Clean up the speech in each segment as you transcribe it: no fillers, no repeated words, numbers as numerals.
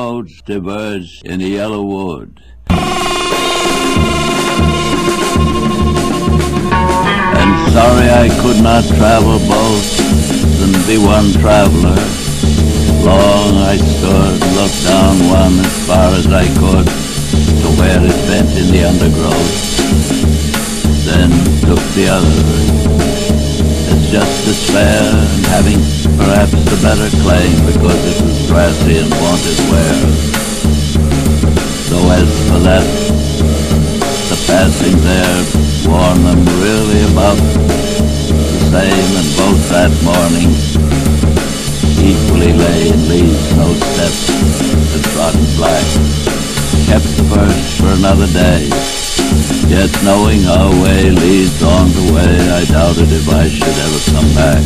roads diverged in a yellow wood. And sorry I could not travel both and be one traveler. Long I stood, looked down one as far as I could to where it bent in the undergrowth, then took the other. As justice fair, and having perhaps the better claim because it was grassy and wanted wear. Though as for that, the passing there warned them really about the same, and both that morning equally lay in leaves, no steps, the trodden black, kept the first for another day. Yet knowing our way leads on the way, I doubted if I should ever come back.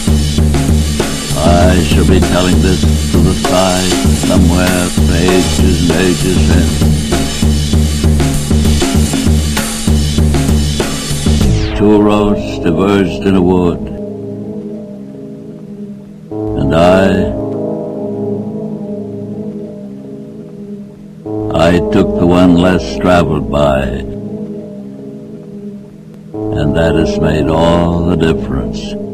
I shall be telling this to the side somewhere for ages and ages in. Two roads diverged in a wood, and I took the one less traveled by, and that has made all the difference.